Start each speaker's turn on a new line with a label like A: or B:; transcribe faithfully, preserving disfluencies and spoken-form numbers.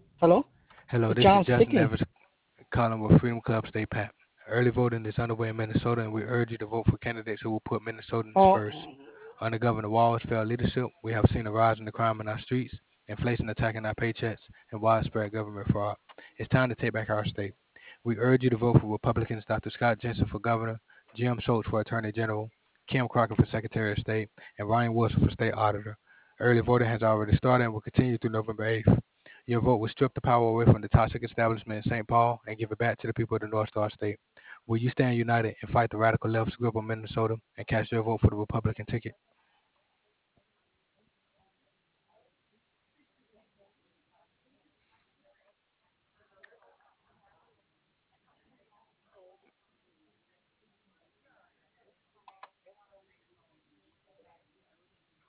A: Hello,
B: Hello,
A: it's
B: this is
A: John
B: Justin
A: speaking.
B: Evans calling with Freedom Club Stay Pat. Early voting is underway in Minnesota, and we urge you to vote for candidates who will put Minnesotans
A: Oh,
B: first. Under Governor Waller's failed leadership, we have seen a rise in the crime in our streets, inflation attacking our paychecks, and widespread government fraud. It's time to take back our state. We urge you to vote for Republicans Doctor Scott Jensen for governor, Jim Schultz for attorney general, Kim Crockett for secretary of state, and Ryan Wilson for state auditor. Early voting has already started and will continue through November eighth. Your vote will strip the power away from the toxic establishment in Saint Paul and give it back to the people of the North Star State. Will you stand united and fight the radical left's grip on Minnesota and cast your vote for the Republican ticket?